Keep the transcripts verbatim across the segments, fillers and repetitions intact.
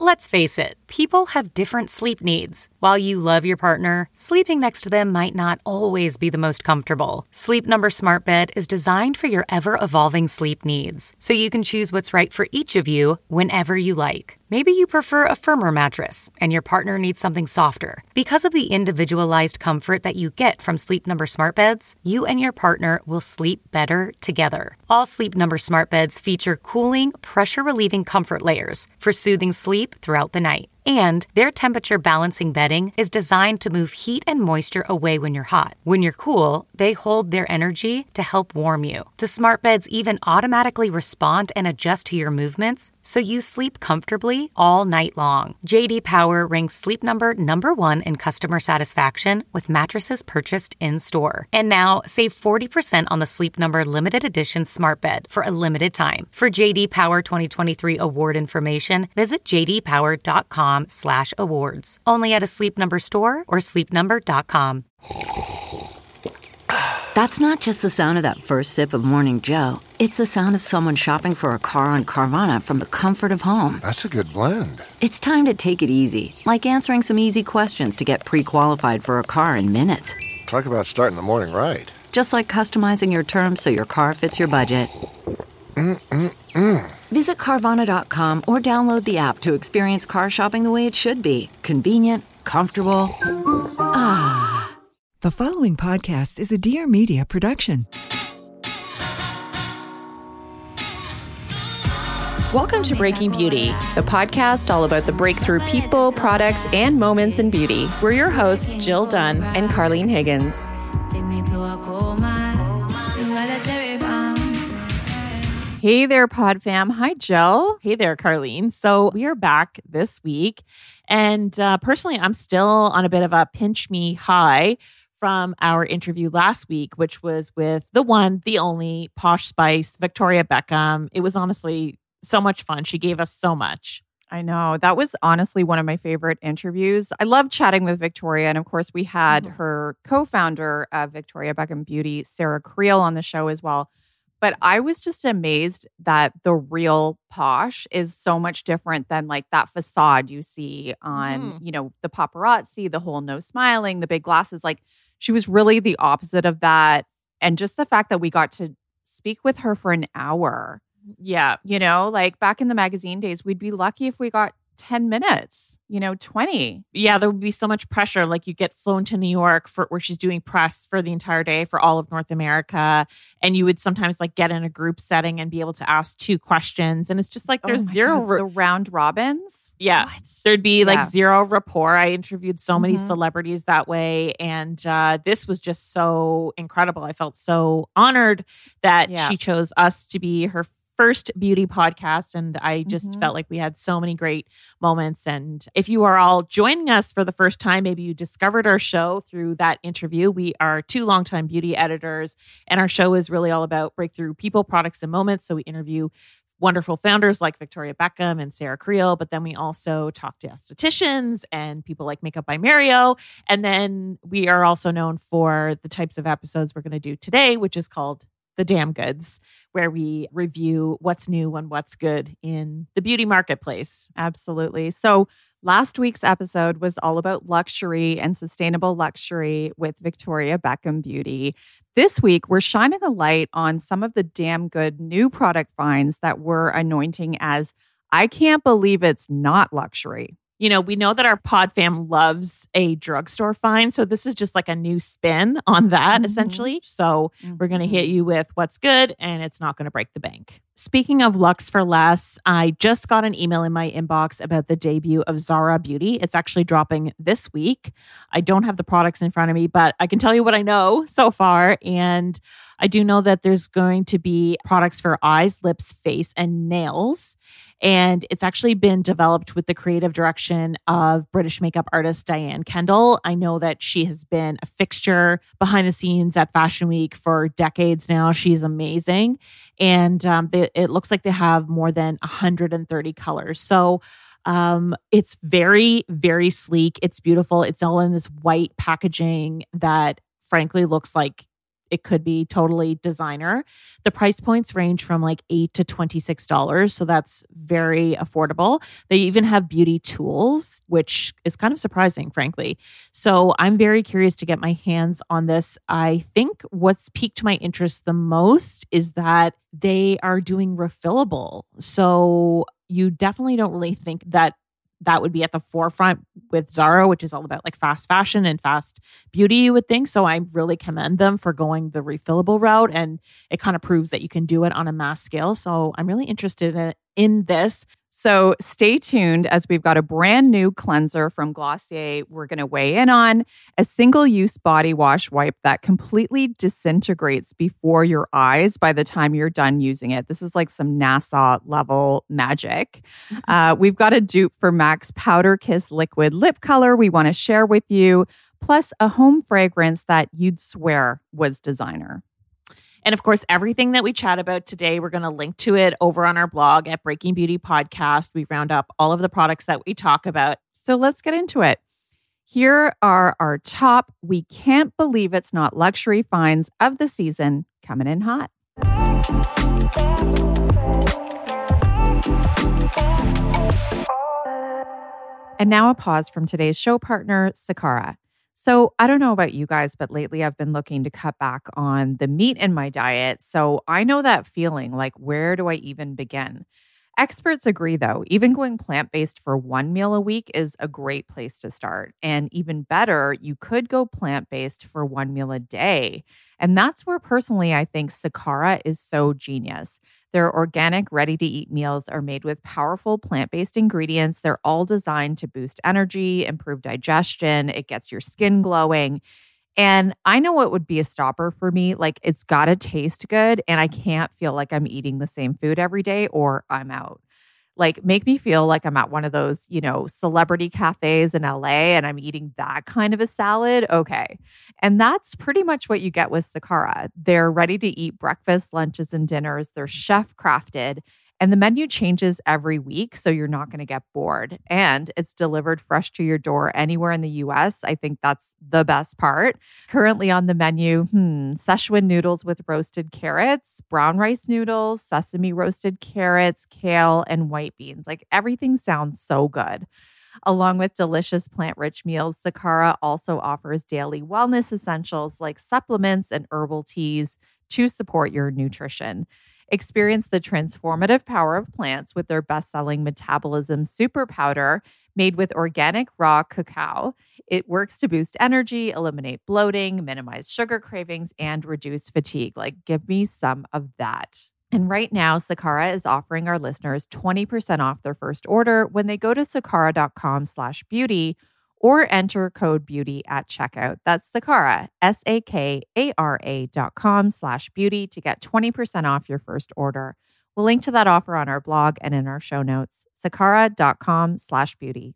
Let's face it, people have different sleep needs. While you love your partner, sleeping next to them might not always be the most comfortable. Sleep Number Smart Bed is designed for your ever-evolving sleep needs, so you can choose what's right for each of you whenever you like. Maybe you prefer a firmer mattress and your partner needs something softer. Because of the individualized comfort that you get from Sleep Number Smart Beds, you and your partner will sleep better together. All Sleep Number Smart Beds feature cooling, pressure-relieving comfort layers for soothing sleep throughout the night. And their temperature balancing bedding is designed to move heat and moisture away when you're hot. When you're cool, they hold their energy to help warm you. The smart beds even automatically respond and adjust to your movements, so you sleep comfortably all night long. J D Power ranks Sleep Number number one in customer satisfaction with mattresses purchased in-store. And now, save forty percent on the Sleep Number limited edition smart bed for a limited time. For J D Power twenty twenty-three award information, visit j d power dot com slash awards. Only at a Sleep Number store or sleep number dot com. That's not just the sound of that first sip of Morning Joe. It's the sound of someone shopping for a car on Carvana from the comfort of home. That's a good blend. It's time to take it easy, like answering some easy questions to get pre-qualified for a car in minutes. Talk about starting the morning right. Just like customizing your terms so your car fits your budget. Mm-mm-mm. Visit Carvana dot com or download the app to experience car shopping the way it should be. Convenient, comfortable. Ah. The following podcast is a Dear Media production. Welcome to Breaking Beauty, the podcast all about the breakthrough people, products, and moments in beauty. We're your hosts, Jill Dunn and Carlene Higgins. Hey there, Pod Fam. Hi, Jill. Hey there, Carlene. So we are back this week. And uh, personally, I'm still on a bit of a pinch me high from our interview last week, which was with the one, the only Posh Spice, Victoria Beckham. It was honestly so much fun. She gave us so much. I know. That was honestly one of my favorite interviews. I love chatting with Victoria. And of course, we had mm-hmm. her co-founder of Victoria Beckham Beauty, Sarah Creel, on the show as well. But I was just amazed that the real Posh is so much different than like that facade you see on, mm-hmm. you know, the paparazzi, the whole no smiling, the big glasses. Like she was really the opposite of that. And just the fact that we got to speak with her for an hour. Yeah. You know, like back in the magazine days, we'd be lucky if we got ten minutes, you know, twenty. Yeah, there would be so much pressure. Like you get flown to New York for where she's doing press for the entire day for all of North America. And you would sometimes like get in a group setting and be able to ask two questions. And it's just like there's oh zero. God, the round robins. Yeah. What? There'd be like yeah. zero rapport. I interviewed so many Mm-hmm. celebrities that way. And uh, this was just so incredible. I felt so honored that yeah. she chose us to be her first beauty podcast. And I just mm-hmm. felt like we had so many great moments. And if you are all joining us for the first time, maybe you discovered our show through that interview. We are two longtime beauty editors, and our show is really all about breakthrough people, products, and moments. So we interview wonderful founders like Victoria Beckham and Sarah Creel, but then we also talk to estheticians and people like Makeup by Mario. And then we are also known for the types of episodes we're going to do today, which is called The Damn Goods, where we review what's new and what's good in the beauty marketplace. Absolutely. So last week's episode was all about luxury and sustainable luxury with Victoria Beckham Beauty. This week, we're shining a light on some of the damn good new product finds that we're anointing as, I can't believe it's not luxury. You know, we know that our pod fam loves a drugstore find. So this is just like a new spin on that, mm-hmm. essentially. So mm-hmm. we're going to hit you with what's good, and it's not going to break the bank. Speaking of Lux for Less, I just got an email in my inbox about the debut of Zara Beauty. It's actually dropping this week. I don't have the products in front of me, but I can tell you what I know so far. And I do know that there's going to be products for eyes, lips, face, and nails. And it's actually been developed with the creative direction of British makeup artist Diane Kendall. I know that she has been a fixture behind the scenes at Fashion Week for decades now. She's amazing. And um, they, it looks like they have more than one hundred thirty colors. So um, it's very, very sleek. It's beautiful. It's all in this white packaging that frankly looks like it could be totally designer. The price points range from like eight to twenty-six dollars. So that's very affordable. They even have beauty tools, which is kind of surprising, frankly. So I'm very curious to get my hands on this. I think what's piqued my interest the most is that they are doing refillable. So you definitely don't really think that that would be at the forefront with Zara, which is all about like fast fashion and fast beauty, you would think. So I really commend them for going the refillable route. And it kind of proves that you can do it on a mass scale. So I'm really interested in, in this. So stay tuned as we've got a brand new cleanser from Glossier we're going to weigh in on, a single-use body wash wipe that completely disintegrates before your eyes by the time you're done using it. This is like some NASA level magic. Uh, we've got a dupe for MAC's Powder Kiss Liquid Lip Color we want to share with you, plus a home fragrance that you'd swear was designer. And of course, everything that we chat about today, we're going to link to it over on our blog at Breaking Beauty Podcast. We round up all of the products that we talk about. So let's get into it. Here are our top We Can't Believe It's Not Luxury finds of the season, coming in hot. And now a pause from today's show partner, Sakara. So I don't know about you guys, but lately I've been looking to cut back on the meat in my diet. So I know that feeling, like, where do I even begin? Experts agree, though, even going plant-based for one meal a week is a great place to start. And even better, you could go plant-based for one meal a day. And that's where personally I think Sakara is so genius. Their organic, ready-to-eat meals are made with powerful plant-based ingredients. They're all designed to boost energy, improve digestion. It gets your skin glowing. And I know what would be a stopper for me. Like, it's got to taste good, and I can't feel like I'm eating the same food every day or I'm out. Like, make me feel like I'm at one of those, you know, celebrity cafes in L A and I'm eating that kind of a salad. Okay. And that's pretty much what you get with Sakara. They're ready to eat breakfast, lunches, and dinners. They're chef crafted. And the menu changes every week, so you're not going to get bored. And it's delivered fresh to your door anywhere in the U S. I think that's the best part. Currently on the menu, hmm, Szechuan noodles with roasted carrots, brown rice noodles, sesame roasted carrots, kale, and white beans. Like, everything sounds so good. Along with delicious plant-rich meals, Sakara also offers daily wellness essentials like supplements and herbal teas to support your nutrition. Experience the transformative power of plants with their best-selling Metabolism Super Powder made with organic raw cacao. It works to boost energy, eliminate bloating, minimize sugar cravings, and reduce fatigue. Like, give me some of that. And right now, Sakara is offering our listeners twenty percent off their first order when they go to sakara.com slash beauty or enter code beauty at checkout. That's Sakara, S A K A R A dot com slash beauty to get twenty percent off your first order. We'll link to that offer on our blog and in our show notes, sakara.com slash beauty.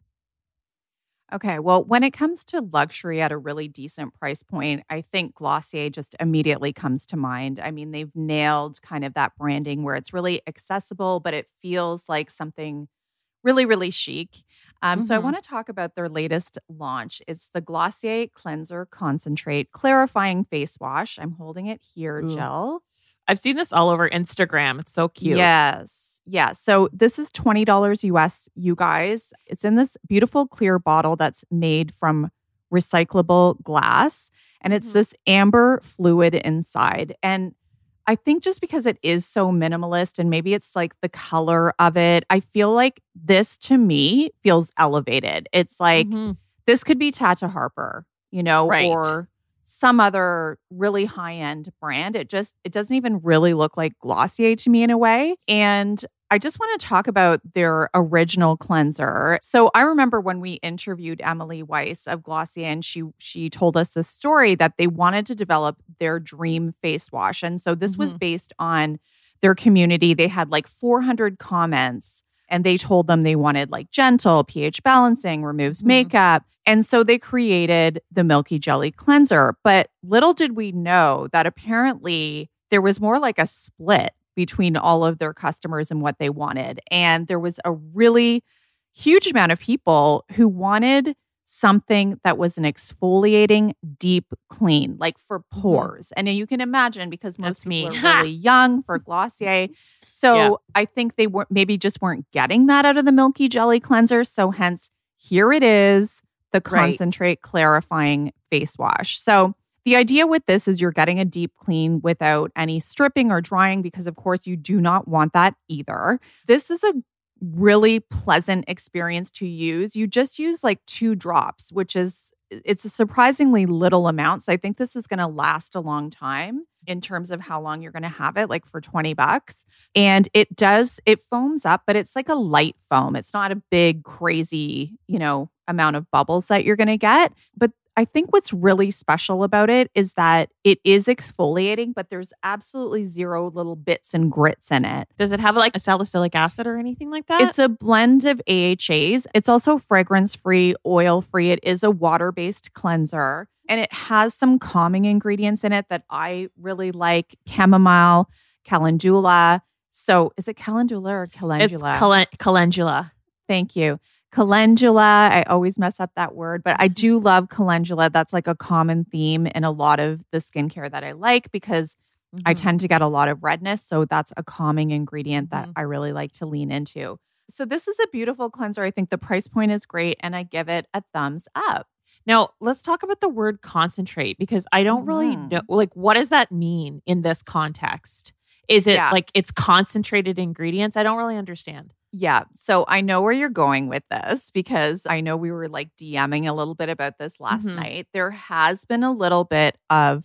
Okay, well, when it comes to luxury at a really decent price point, I think Glossier just immediately comes to mind. I mean, they've nailed kind of that branding where it's really accessible, but it feels like something really, really chic. Um, mm-hmm. So I want to talk about their latest launch. It's the Glossier Cleanser Concentrate Clarifying Face Wash. I'm holding it here, Ooh. Jill. I've seen this all over Instagram. It's so cute. Yes. Yeah. So this is twenty dollars U S, you guys. It's in this beautiful clear bottle that's made from recyclable glass. And it's mm-hmm. this amber fluid inside. And I think just because it is so minimalist and maybe it's like the color of it, I feel like this to me feels elevated. It's like mm-hmm. this could be Tata Harper, you know, right. or some other really high-end brand. It just, it doesn't even really look like Glossier to me in a way. And I just want to talk about their original cleanser. So I remember when we interviewed Emily Weiss of Glossier, and she she told us this story that they wanted to develop their dream face wash. And so this mm-hmm. was based on their community. They had like four hundred comments, and they told them they wanted like gentle, pH balancing, removes mm-hmm. makeup. And so they created the Milky Jelly Cleanser. But little did we know that apparently there was more like a split between all of their customers and what they wanted. And there was a really huge amount of people who wanted something that was an exfoliating deep clean, like for pores. Mm-hmm. And you can imagine because most That's people me. are really young for Glossier. So yeah. I think they were maybe just weren't getting that out of the Milky Jelly cleanser. So hence, here it is, the Concentrate right. Clarifying Face Wash. So the idea with this is you're getting a deep clean without any stripping or drying because, of course, you do not want that either. This is a really pleasant experience to use. You just use like two drops, which is, it's a surprisingly little amount. So I think this is going to last a long time in terms of how long you're going to have it, like for twenty bucks. And it does, it foams up, but it's like a light foam. It's not a big, crazy, you know, amount of bubbles that you're going to get. But I think what's really special about it is that it is exfoliating, but there's absolutely zero little bits and grits in it. Does it have like a salicylic acid or anything like that? It's a blend of A H As. It's also fragrance-free, oil-free. It is a water-based cleanser. And it has some calming ingredients in it that I really like. Chamomile, calendula. So is it calendula or calendula? It's cal- calendula. Thank you. Calendula, I always mess up that word, but I do love calendula. That's like a common theme in a lot of the skincare that I like because mm-hmm. I tend to get a lot of redness. So that's a calming ingredient that mm-hmm. I really like to lean into. So this is a beautiful cleanser. I think the price point is great and I give it a thumbs up. Now, let's talk about the word concentrate because I don't mm-hmm. really know, like, what does that mean in this context? Is it yeah. like it's concentrated ingredients? I don't really understand. Yeah. So I know where you're going with this because I know we were like DMing a little bit about this last mm-hmm. night. There has been a little bit of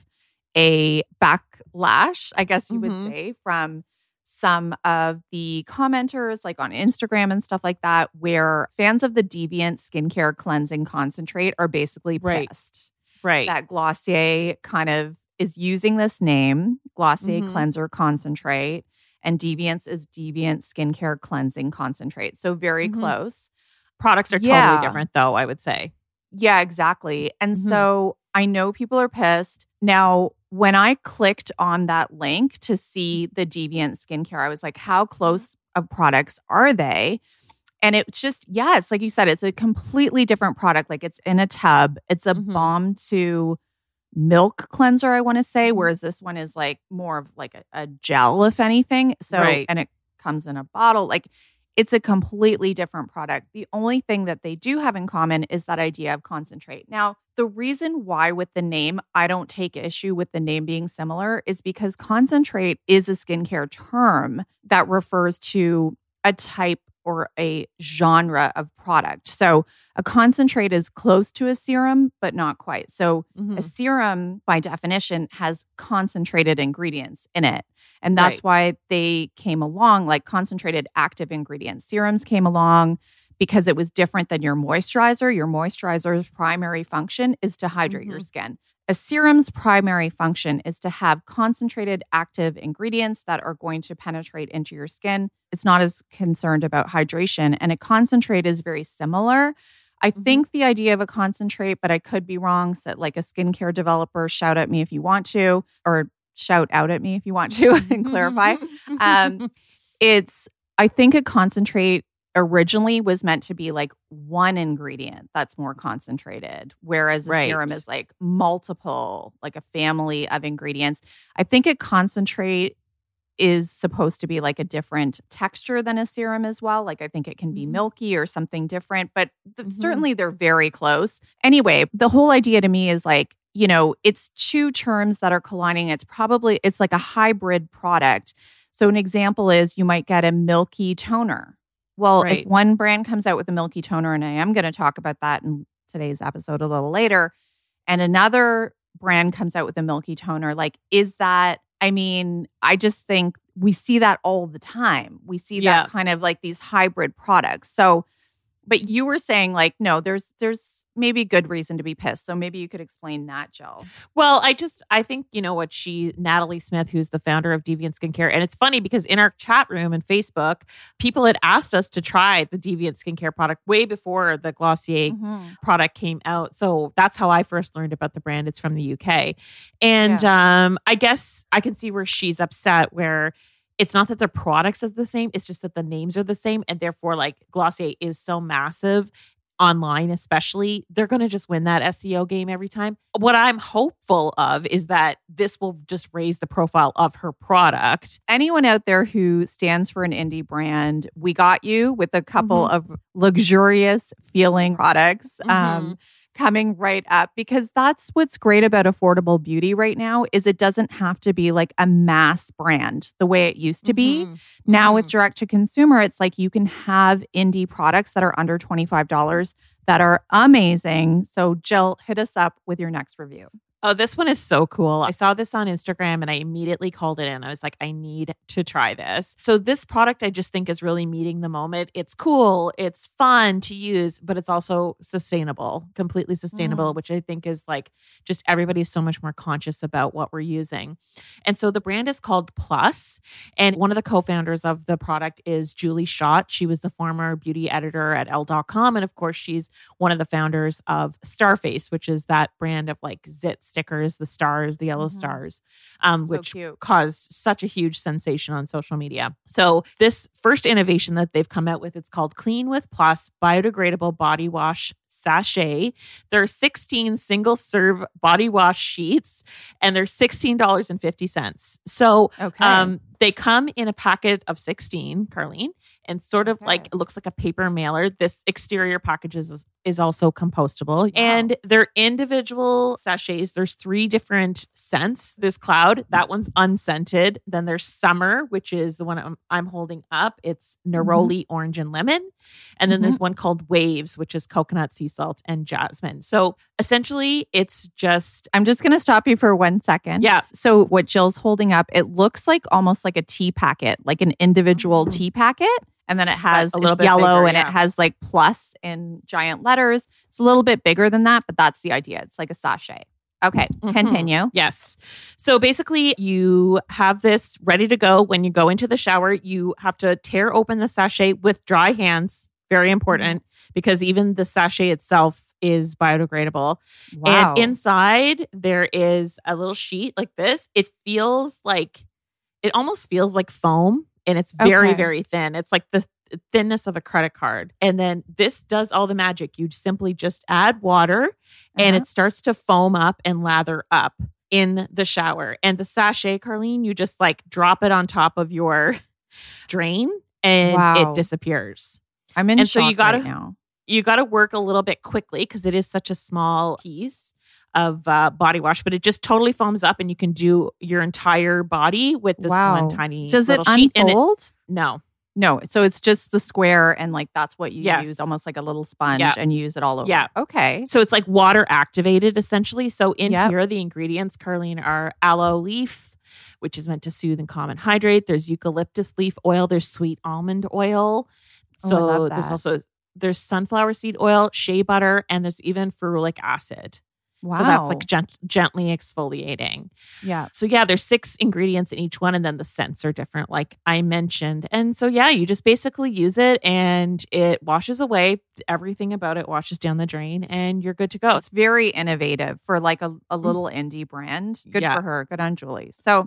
a backlash, I guess you mm-hmm. would say, from some of the commenters like on Instagram and stuff like that, where fans of the Deviant Skincare Cleansing Concentrate are basically pissed. Right. That Glossier kind of is using this name, Glossier mm-hmm. Cleanser Concentrate. And Deviance is Deviant Skincare Cleansing Concentrate. So very mm-hmm. close. Products are yeah. totally different though, I would say. Yeah, exactly. And mm-hmm. so I know people are pissed. Now, when I clicked on that link to see the Deviant Skincare, I was like, how close of products are they? And it's just, yeah, it's like you said, it's a completely different product. Like it's in a tub. It's a mm-hmm. balm to milk cleanser, I want to say, whereas this one is like more of like a, a gel, if anything. So, right. and it comes in a bottle. Like it's a completely different product. The only thing that they do have in common is that idea of concentrate. Now, the reason why with the name, I don't take issue with the name being similar is because concentrate is a skincare term that refers to a type or a genre of product. So a concentrate is close to a serum, but not quite. So mm-hmm. a serum, by definition, has concentrated ingredients in it. And that's right. why they came along, like concentrated active ingredients. Serums came along because it was different than your moisturizer. Your moisturizer's primary function is to hydrate mm-hmm. your skin. A serum's primary function is to have concentrated active ingredients that are going to penetrate into your skin. It's not as concerned about hydration. And a concentrate is very similar. I mm-hmm. think the idea of a concentrate, but I could be wrong. So like a skincare developer, shout at me if you want to, or shout out at me if you want to and clarify. Um, it's, I think a concentrate originally was meant to be like one ingredient that's more concentrated, whereas a right. serum is like multiple, like a family of ingredients. I think a concentrate is supposed to be like a different texture than a serum as well. Like I think it can be mm-hmm. milky or something different, but th- mm-hmm. certainly they're very close. Anyway, the whole idea to me is like, you know, it's two terms that are colliding. It's probably, it's like a hybrid product. So an example is you might get a milky toner. Well, right. if one brand comes out with a milky toner, and I am going to talk about that in today's episode a little later, and another brand comes out with a milky toner, like, is that, I mean, I just think we see that all the time. We see yeah. that kind of like these hybrid products. So, but you were saying like, no, there's, there's maybe good reason to be pissed. So maybe you could explain that, Jill. Well, I just, I think, you know what, she, Natalie Smith, who's the founder of Deviant Skincare. And it's funny because in our chat room and Facebook, people had asked us to try the Deviant Skincare product way before the Glossier mm-hmm. product came out. So that's how I first learned about the brand. It's from the U K. And yeah. um, I guess I can see where she's upset, where it's not that their products are the same. It's just that the names are the same. And therefore, like, Glossier is so massive. online especially, they're going to just win that S E O game every time. What I'm hopeful of is that this will just raise the profile of her product. Anyone out there who stands for an indie brand, we got you with a couple Mm-hmm. of luxurious feeling products. Mm-hmm. Um, coming right up, because that's what's great about affordable beauty right now is it doesn't have to be like a mass brand the way it used to be. Mm-hmm. Now Mm-hmm. with direct to consumer, it's like you can have indie products that are under twenty-five dollars that are amazing. So Jill, hit us up with your next review. Oh, this one is so cool. I saw this on Instagram and I immediately called it in. I was like, I need to try this. So this product I just think is really meeting the moment. It's cool, it's fun to use, but it's also sustainable, completely sustainable, Mm. which I think is like just everybody's so much more conscious about what we're using. And so the brand is called Plus. And one of the co-founders of the product is Julie Schott. She was the former beauty editor at Elle dot com. And of course, she's one of the founders of Starface, which is that brand of like zit stickers, the stars, the yellow Mhm. stars, um, So which cute. caused such a huge sensation on social media. So this first innovation that they've come out with, it's called Clean with Plus Biodegradable Body Wash Sachet. There are sixteen single serve body wash sheets and they're sixteen dollars and fifty cents. So Okay. um, they come in a packet of sixteen, Carlene, and sort of Okay. like it looks like a paper mailer. This exterior package is, is also compostable. Wow. And they're individual sachets. There's three different scents. There's Cloud, that one's unscented. Then there's Summer, which is the one I'm, I'm holding up. It's neroli, orange, and lemon. And then there's one called Waves, which is coconut, sea salt, and jasmine. So essentially, it's just I'm just going to stop you for one second. Yeah. So what Jill's holding up, it looks like almost like a tea packet, like an individual tea packet. And then it has a little it's bit yellow bigger, and yeah. it has like plus in giant letters. It's a little bit bigger than that, but that's the idea. It's like a sachet. Okay, Mhm. continue. Yes. So basically, you have this ready to go when you go into the shower. You have to tear open the sachet with dry hands. Very important because even the sachet itself is biodegradable. Wow. And inside, there is a little sheet like this. It feels like, it almost feels like foam. And it's very, Okay. very thin. It's like the th- thinness of a credit card. And then this does all the magic. You simply just add water and Uh-huh. it starts to foam up and lather up in the shower. And the sachet, Carlene, you just like drop it on top of your drain and Wow. it disappears. I'm in and so shock you gotta- right now. You got to work a little bit quickly because it is such a small piece of uh, body wash, but it just totally foams up and you can do your entire body with this Wow. one tiny Does it little sheet. And it- unfold? no. No. So it's just the square and like that's what you Yes. use, almost like a little sponge Yeah. and use it all over. Yeah. Okay. So it's like water activated essentially. So in Yep. here, the ingredients, Carlene, are aloe leaf, which is meant to soothe and calm and hydrate. There's eucalyptus leaf oil. There's sweet almond oil. Oh, I So love there's that. also there's sunflower seed oil, shea butter, and there's even ferulic acid. Wow. So that's like gent- gently exfoliating. yeah. So yeah, there's six ingredients in each one, and then the scents are different, like I mentioned. And so yeah, you just basically use it, and it washes away everything about it, washes down the drain, and you're good to go. It's very innovative for like a, a little indie brand. Good Yeah. for her. Good on Julie. So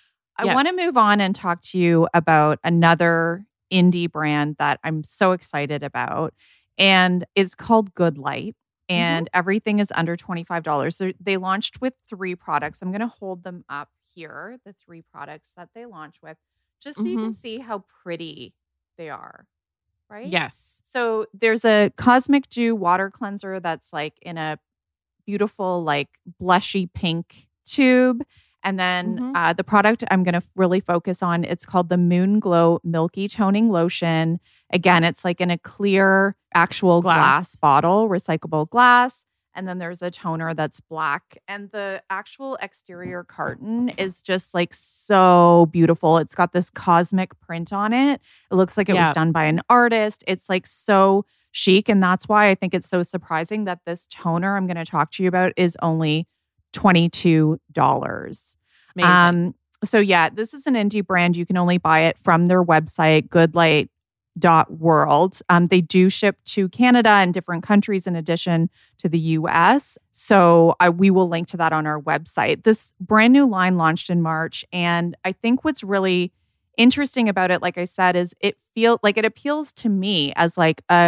I Yes. want to move on and talk to you about another indie brand that I'm so excited about. And it's called Good Light. And everything is under twenty-five dollars. They're, they launched with three products. I'm going to hold them up here, the three products that they launched with, just so you can see how pretty they are. Right? Yes. So there's a Cosmic Dew water cleanser that's like in a beautiful, like blushy pink tube. And then Mhm. uh, the product I'm going to really focus on, it's called the Moon Glow Milky Toning Lotion. Again, it's like in a clear, actual glass, Glass. bottle, recyclable glass. And then there's a toner that's black. And the actual exterior carton is just like so beautiful. It's got this cosmic print on it. It looks like it Yeah. was done by an artist. It's like so chic. And that's why I think it's so surprising that this toner I'm going to talk to you about is only twenty-two dollars. Amazing. Um, so yeah, this is an indie brand. You can only buy it from their website, goodlight dot world. Um, they do ship to Canada and different countries in addition to the U S. So I, we will link to that on our website. This brand new line launched in March. And I think what's really interesting about it, like I said, is it feel like it appeals to me as like a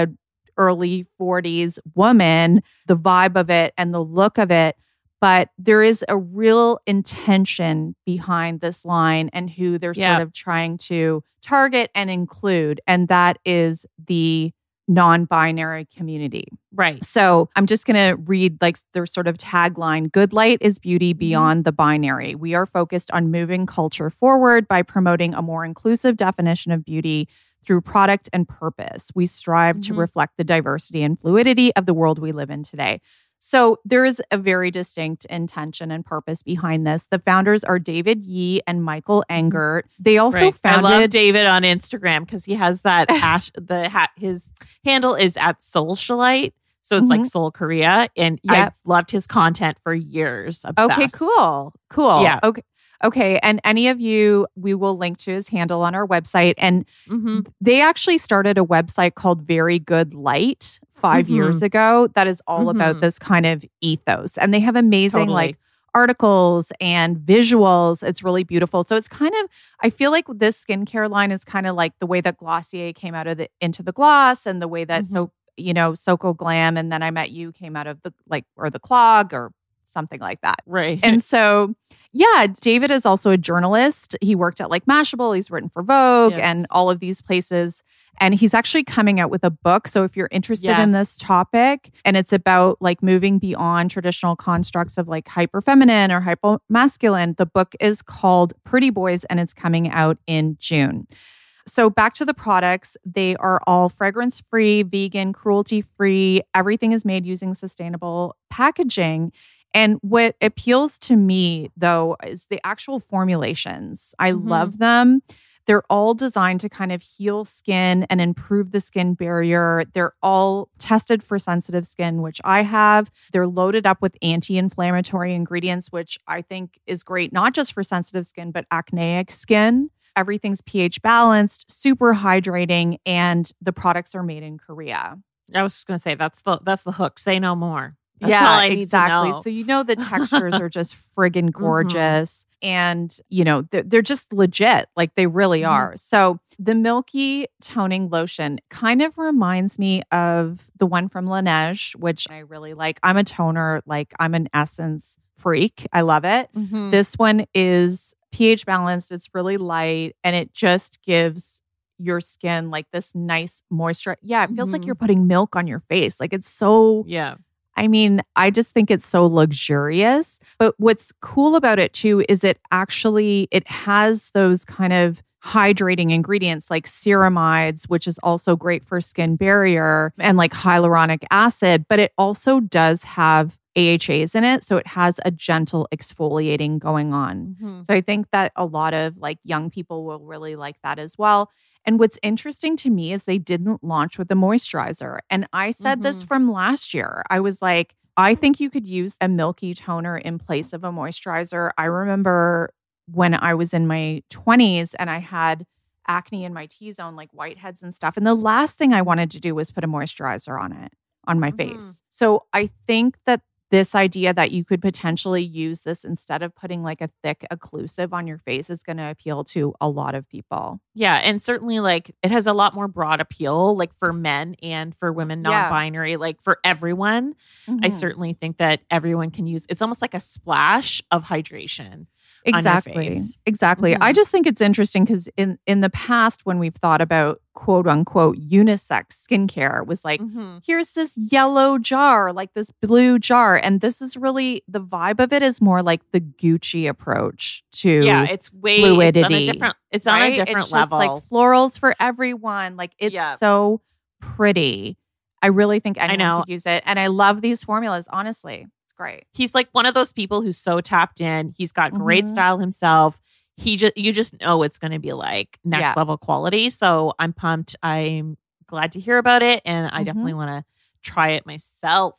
early forties woman, the vibe of it and the look of it. But there is a real intention behind this line and who they're Yeah. sort of trying to target and include. And that is the non-binary community. Right. So I'm just going to read like their sort of tagline. Good light is beauty beyond the binary. We are focused on moving culture forward by promoting a more inclusive definition of beauty through product and purpose. We strive to Mhm. reflect the diversity and fluidity of the world we live in today. So there is a very distinct intention and purpose behind this. The founders are David Yee and Michael Engert. They also Right. founded... I love David on Instagram because he has that hash. The ha- his handle is at Soulshalite, so it's like Mhm. Seoul Korea, and Yep. I've loved his content for years. Obsessed. Okay, cool. Cool. Yeah. Okay. Okay. And any of you, we will link to his handle on our website. And Mm-hmm. they actually started a website called Very Good Light five Mhm. years ago that is all about Mhm. this kind of ethos. And they have amazing Totally. like articles and visuals. It's really beautiful. So it's kind of, I feel like this skincare line is kind of like the way that Glossier came out of the Into the Gloss and the way that Mhm. so you know Soko Glam and Then I Met You came out of the like or the Clog or something like that. Right. And so, yeah, David is also a journalist. He worked at like Mashable. He's written for Vogue Yes. and all of these places. And he's actually coming out with a book. So if you're interested in Yes. this topic and it's about like moving beyond traditional constructs of like hyper feminine or hyper masculine, the book is called Pretty Boys and it's coming out in June. So back to the products, they are all fragrance free, vegan, cruelty free. Everything is made using sustainable packaging. And what appeals to me, though, is the actual formulations. I Mhm. love them. They're all designed to kind of heal skin and improve the skin barrier. They're all tested for sensitive skin, which I have. They're loaded up with anti-inflammatory ingredients, which I think is great, not just for sensitive skin, but acneic skin. Everything's pH balanced, super hydrating, and the products are made in Korea. I was just gonna say that's the that's the hook. Say no more. That's yeah, all I need to exactly. know. So you know the textures are just friggin' gorgeous, and you know they're, they're just legit, like they really Mhm. are. So the Milky Toning Lotion kind of reminds me of the one from Laneige, which I really like. I'm a toner, like I'm an essence freak. I love it. Mhm. This one is pH balanced. It's really light, and it just gives your skin like this nice moisture. Yeah, it feels like Mhm. you're putting milk on your face. Like it's so. Yeah. I mean, I just think it's so luxurious. But what's cool about it too is it actually it has those kind of hydrating ingredients like ceramides, which is also great for skin barrier, and like hyaluronic acid, but it also does have A H As in it, so it has a gentle exfoliating going on. Mhm. So I think that a lot of like young people will really like that as well. And what's interesting to me is they didn't launch with a moisturizer. And I said this Mhm. from last year. I was like, I think you could use a milky toner in place of a moisturizer. I remember when I was in my twenties and I had acne in my T-zone, like whiteheads and stuff. And the last thing I wanted to do was put a moisturizer on it, on my Mhm. face. So I think that this idea that you could potentially use this instead of putting like a thick occlusive on your face is going to appeal to a lot of people. Yeah, and certainly like it has a lot more broad appeal, like for men and for women Yeah. non-binary, like for everyone. I Mhm. certainly think that everyone can use. It's almost like a splash of hydration. Exactly. face. Exactly. Mhm. I just think it's interesting because in, in the past, when we've thought about quote unquote unisex skincare, it was like, Mm-hmm. here's this yellow jar, like this blue jar. And this is really the vibe of it is more like the Gucci approach to Yeah, it's way fluidity, It's on a different. It's on right? a different it's just level. like florals for everyone. Like it's Yeah. so pretty. I really think anyone know. could use it. And I love these formulas, honestly. It's great. He's like one of those people who's so tapped in. He's got great Mhm. style himself. He just you just know it's going to be like next Yeah. level quality. So I'm pumped. I'm glad to hear about it, and I Mhm. definitely want to try it myself.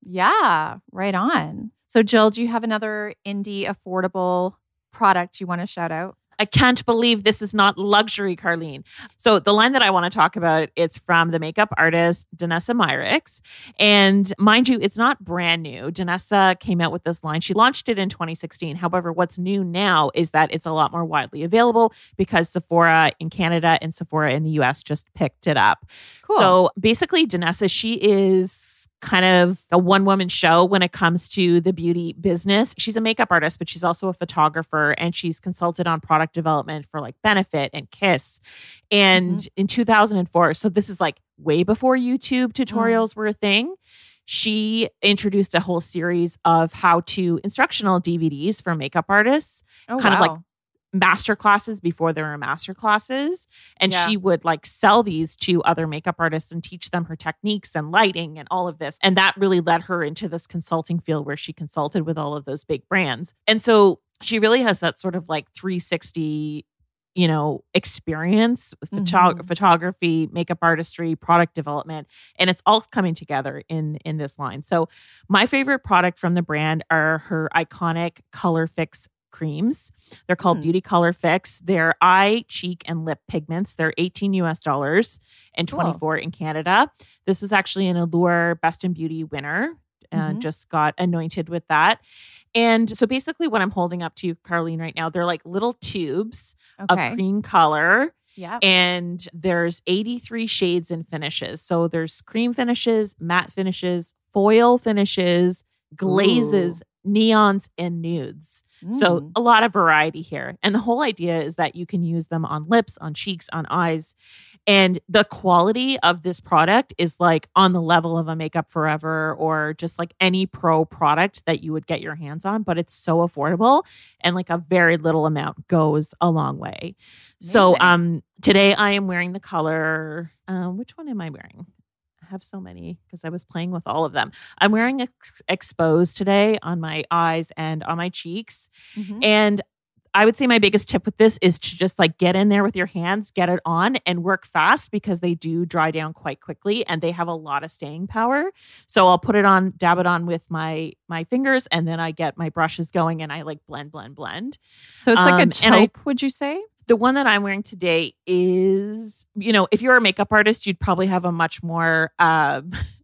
Yeah, right on. So, Jill, do you have another indie affordable product you want to shout out? I can't believe this is not luxury, Carlene. So the line that I want to talk about, it's from the makeup artist, Danessa Myricks. And mind you, it's not brand new. Danessa came out with this line. She launched it in twenty sixteen. However, what's new now is that it's a lot more widely available because Sephora in Canada and Sephora in the U S just picked it up. Cool. So basically, Danessa, she is kind of a one-woman show when it comes to the beauty business. She's a makeup artist, but she's also a photographer, and she's consulted on product development for like Benefit and Kiss. And mm-hmm. in two thousand four, so this is like way before YouTube tutorials mm. were a thing, she introduced a whole series of how-to instructional D V Ds for makeup artists, oh, kind wow. of like master classes before there were master classes. And yeah. she would like sell these to other makeup artists and teach them her techniques and lighting and all of this. And that really led her into this consulting field where she consulted with all of those big brands. And so she really has that sort of like three sixty, you know, experience with mm-hmm. photog- photography, makeup artistry, product development, and it's all coming together in in this line. So my favorite product from the brand are her iconic Color Fix creams. They're called Hmm. Beauty Color Fix. They're eye, cheek, and lip pigments. They're eighteen U S dollars and twenty-four in Canada. This was actually an Allure Best in Beauty winner. And Mhm. just got anointed with that. And so basically what I'm holding up to you, Carlene, right now, they're like little tubes Okay. of cream color. Yeah. And there's eighty-three shades and finishes. So there's cream finishes, matte finishes, foil finishes, glazes, neons, and nudes. So Mm. a lot of variety here. And the whole idea is that you can use them on lips, on cheeks, on eyes. And the quality of this product is like on the level of a Makeup Forever or just like any pro product that you would get your hands on, but it's so affordable and like a very little amount goes a long way. So Amazing. um today I am wearing the color, um, which one am I wearing? I have so many because I was playing with all of them. I'm wearing Ex- Expose today on my eyes and on my cheeks. Mhm. And I would say my biggest tip with this is to just like get in there with your hands, get it on and work fast because they do dry down quite quickly and they have a lot of staying power. So I'll put it on, dab it on with my my fingers, and then I get my brushes going and I like blend, blend, blend. So it's like Um, a and I- taupe, would you say? The one that I'm wearing today is, you know, if you're a makeup artist, you'd probably have a much more uh,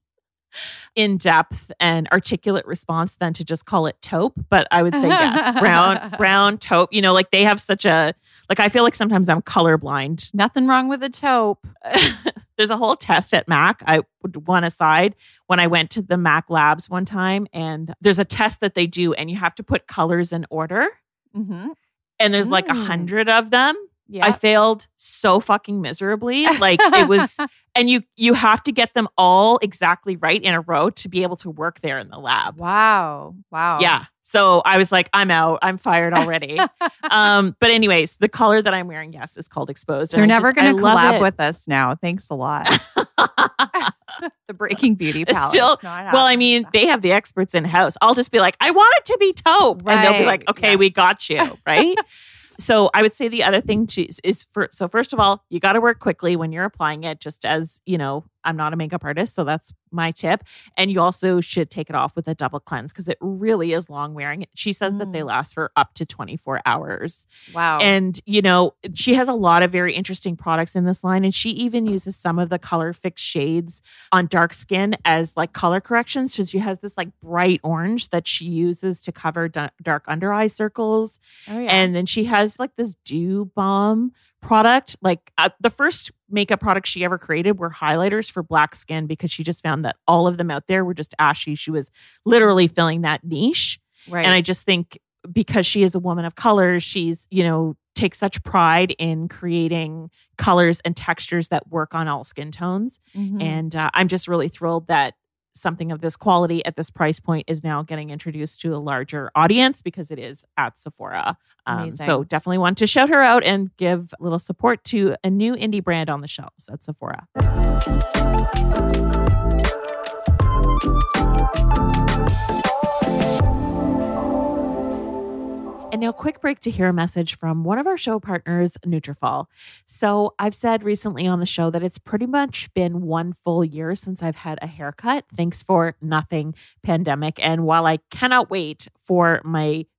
in-depth and articulate response than to just call it taupe. But I would say yes, brown, brown taupe. You know, like they have such a, like I feel like sometimes I'm colorblind. Nothing wrong with a taupe. There's a whole test at MAC. I would one aside when I went to the MAC labs one time, and there's a test that they do, and you have to put colors in order. Mm-hmm. And there's like a Mm. hundred of them. Yeah. I failed so fucking miserably. Like it was, and you you have to get them all exactly right in a row to be able to work there in the lab. Wow. Wow. Yeah. So I was like, I'm out. I'm fired already. um, but anyways, the color that I'm wearing, yes, is called Exposed. They're and I never just- going I to love collab it. with us now. Thanks a lot. The Breaking Beauty It's palette. still- It's not Well, I happening. mean, they have the experts in house. I'll just be like, I want it to be taupe. And they'll be like, Right, okay, yeah. we got you. Right. So I would say the other thing too is, is for, so first of all, you got to work quickly when you're applying it, just as, you know, I'm not a makeup artist. So that's my tip. And you also should take it off with a double cleanse because it really is long wearing. She says that they Mm. last for up to twenty-four hours. Wow. And, you know, she has a lot of very interesting products in this line. And she even uses some of the Color Fix shades on dark skin as like color corrections. So she has this like bright orange that she uses to cover d- dark under eye circles. oh, yeah. And then she has like this dew balm product. Like uh, the first makeup products she ever created were highlighters for black skin because she just found that all of them out there were just ashy. She was literally filling that niche. right. And I just think because she is a woman of color, she's, you know, takes such pride in creating colors and textures that work on all skin tones. Mhm. And uh, I'm just really thrilled that something of this quality at this price point is now getting introduced to a larger audience because it is at Sephora. Um, Amazing. so definitely want to shout her out and give a little support to a new indie brand on the shelves at Sephora. And now, quick break to hear a message from one of our show partners, Nutrafol. So I've said recently on the show that it's pretty much been one full year since I've had a haircut, thanks for nothing pandemic. And while I cannot wait for my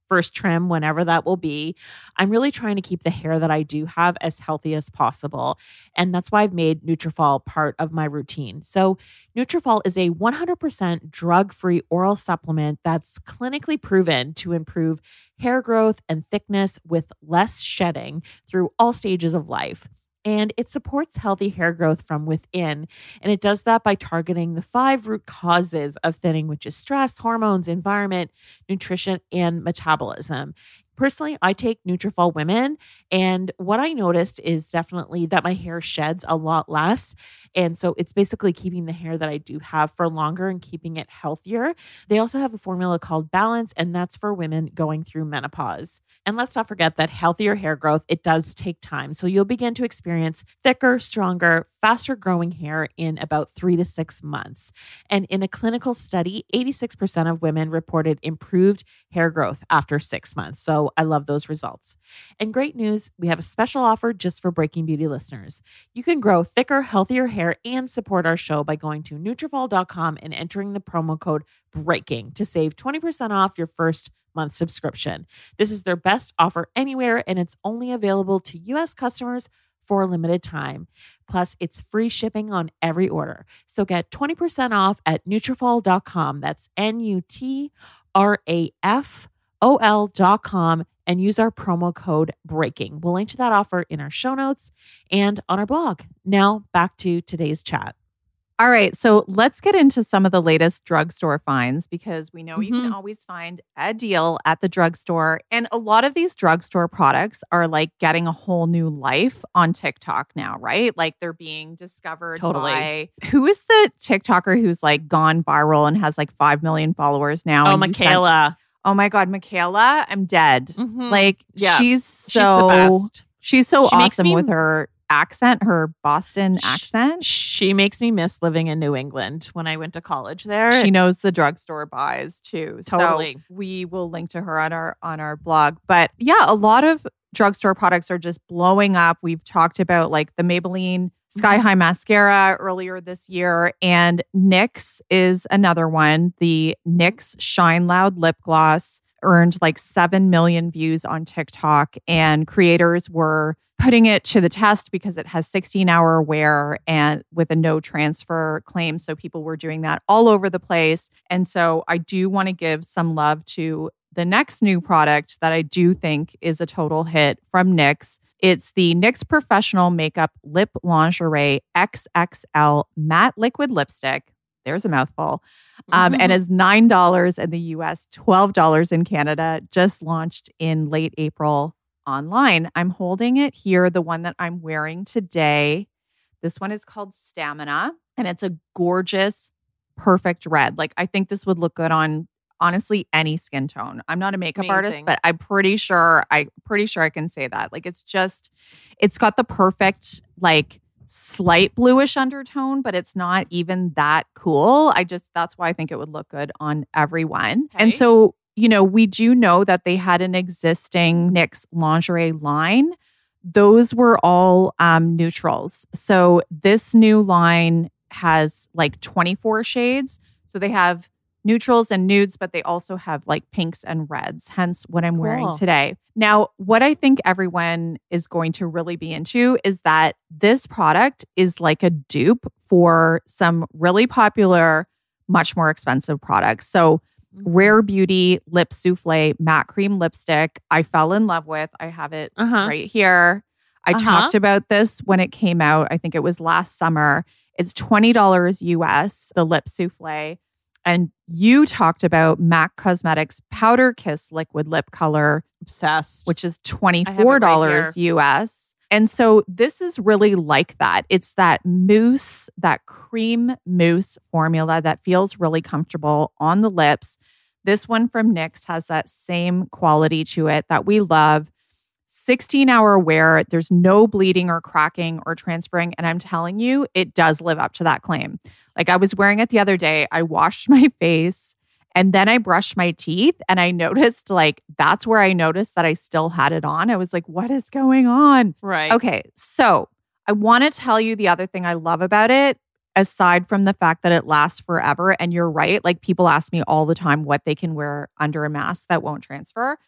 first trim, whenever that will be. I'm really trying to keep the hair that I do have as healthy as possible. And that's why I've made Nutrafol part of my routine. So Nutrafol is a one hundred percent drug-free oral supplement that's clinically proven to improve hair growth and thickness with less shedding through all stages of life. And it supports healthy hair growth from within. And it does that by targeting the five root causes of thinning, which is stress, hormones, environment, nutrition, and metabolism. Personally, I take Nutrafol Women, and what I noticed is definitely that my hair sheds a lot less. And so it's basically keeping the hair that I do have for longer and keeping it healthier. They also have a formula called Balance, and that's for women going through menopause. And let's not forget that healthier hair growth, it does take time. So you'll begin to experience thicker, stronger, faster growing hair in about three to six months. And in a clinical study, eighty-six percent of women reported improved hair growth after six months. So I love those results. And great news, we have a special offer just for Breaking Beauty listeners. You can grow thicker, healthier hair and support our show by going to Nutrafol dot com and entering the promo code BREAKING to save twenty percent off your first month subscription. This is their best offer anywhere, and it's only available to U S customers for a limited time. Plus, it's free shipping on every order. So get twenty percent off at Nutrafol dot com. That's N U T R A F O L dot com and use our promo code BREAKING. We'll link to that offer in our show notes and on our blog. Now, back to today's chat. All right, so let's get into some of the latest drugstore finds because we know Mm-hmm. you can always find a deal at the drugstore. And a lot of these drugstore products are like getting a whole new life on TikTok now, right? Like they're being discovered Totally. by, who is the TikToker who's like gone viral and has like five million followers now? Oh, and you sent- Michaela. oh my God, Michaela, I'm dead. Mhm. Like Yeah. she's She's so, the best. she's so She makes awesome me- with her accent, her Boston accent. She makes me miss living in New England when I went to college there. She knows the drugstore buys too. Totally. So we will link to her on our on our blog. But yeah, a lot of drugstore products are just blowing up. We've talked about like the Maybelline Sky High Mascara earlier this year, and NYX is another one. The NYX Shine Loud Lip Gloss earned like seven million views on TikTok, and creators were putting it to the test because it has sixteen hour wear and with a no transfer claim. So people were doing that all over the place. And so I do want to give some love to the next new product that I do think is a total hit from NYX. It's the NYX Professional Makeup Lip Lingerie X X L Matte Liquid Lipstick. There's a mouthful. Um, Mm-hmm. and it's nine dollars in the U S, twelve dollars in Canada, just launched in late April online. I'm holding it here, the one that I'm wearing today. This one is called Stamina, and it's a gorgeous, perfect red. Like, I think this would look good on, honestly, any skin tone. I'm not a makeup artist, Amazing. but I'm pretty sure, I pretty sure I can say that. Like, it's just, it's got the perfect, like, slight bluish undertone, but it's not even that cool. I just, that's why I think it would look good on everyone. Okay. And so, you know, we do know that they had an existing NYX lingerie line. Those were all um, neutrals. So this new line has like twenty-four shades. So they have neutrals and nudes, but they also have like pinks and reds, hence what I'm wearing Cool. today. Now, what I think everyone is going to really be into is that this product is like a dupe for some really popular, much more expensive products. So Rare Beauty Lip Souffle Matte Cream Lipstick, I fell in love with. I have it Uh-huh. right here. I Uh-huh. talked about this when it came out. I think it was last summer. It's twenty dollars U S, the Lip Souffle. And you talked about MAC Cosmetics Powder Kiss Liquid Lip Color, Obsessed. which is I have it twenty-four dollars right U S. And so this is really like that. It's that mousse, that cream mousse formula that feels really comfortable on the lips. This one from NYX has that same quality to it that we love. sixteen hour wear. There's no bleeding or cracking or transferring. And I'm telling you, it does live up to that claim. Like, I was wearing it the other day. I washed my face and then I brushed my teeth, and I noticed, like, that's where I noticed that I still had it on. I was like, what is going on? right. Okay, so I want to tell you the other thing I love about it, aside from the fact that it lasts forever. And you're right. Like, people ask me all the time what they can wear under a mask that won't transfer.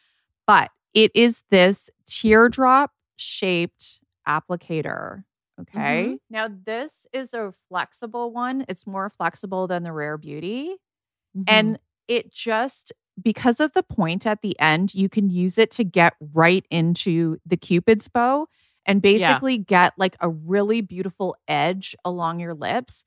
but it is this teardrop shaped applicator. Okay. Mm-hmm. Now, this is a flexible one. It's more flexible than the Rare Beauty. Mm-hmm. And it just, because of the point at the end, you can use it to get right into the Cupid's bow and basically yeah. get like a really beautiful edge along your lips.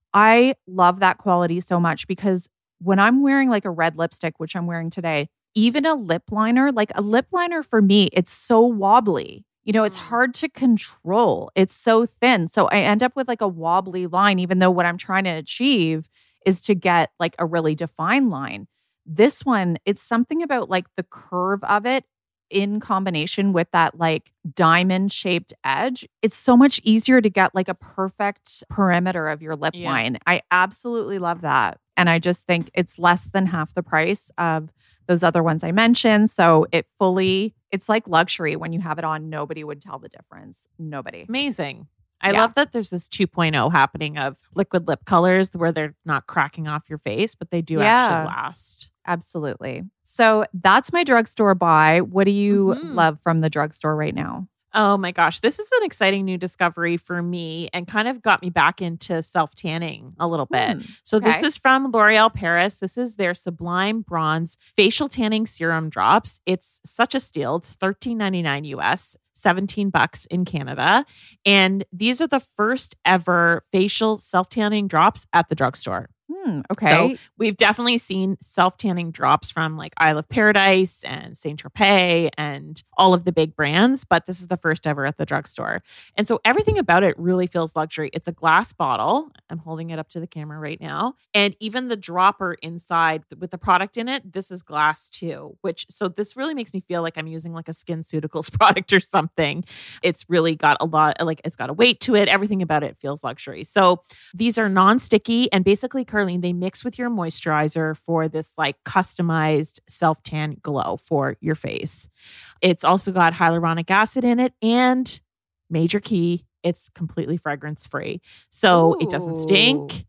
I love that quality so much because when I'm wearing like a red lipstick, which I'm wearing today, even a lip liner, like a lip liner for me, it's so wobbly. You know, it's hard to control. It's so thin. So I end up with like a wobbly line, even though what I'm trying to achieve is to get like a really defined line. This one, it's something about like the curve of it in combination with that like diamond shaped edge. It's so much easier to get like a perfect perimeter of your lip yeah. line. I absolutely love that. And I just think it's less than half the price of those other ones I mentioned. So it fully, it's like luxury. When you have it on, nobody would tell the difference. Nobody. Amazing. I Yeah. love that there's this two point oh happening of liquid lip colors where they're not cracking off your face, but they do Yeah. actually last. Absolutely. So that's my drugstore buy. What do you Mhm. love from the drugstore right now? Oh my gosh, this is an exciting new discovery for me and kind of got me back into self-tanning a little bit. Hmm, So this okay. is from L'Oreal Paris. This is their Sublime Bronze Facial Tanning Serum Drops. It's such a steal. It's thirteen ninety-nine U S, seventeen bucks in Canada. And these are the first ever facial self-tanning drops at the drugstore. Hmm, okay. So we've definitely seen self-tanning drops from like Isle of Paradise and Saint Tropez and all of the big brands, but this is the first ever at the drugstore. And so everything about it really feels luxury. It's a glass bottle. I'm holding it up to the camera right now. And even the dropper inside with the product in it, this is glass too, which, so this really makes me feel like I'm using like a SkinCeuticals product or something. It's really got a lot, like it's got a weight to it. Everything about it feels luxury. So these are non-sticky and basically, Carlene, they mix with your moisturizer for this like customized self-tan glow for your face. It's also got hyaluronic acid in it and major key, it's completely fragrance free. So Ooh. It doesn't stink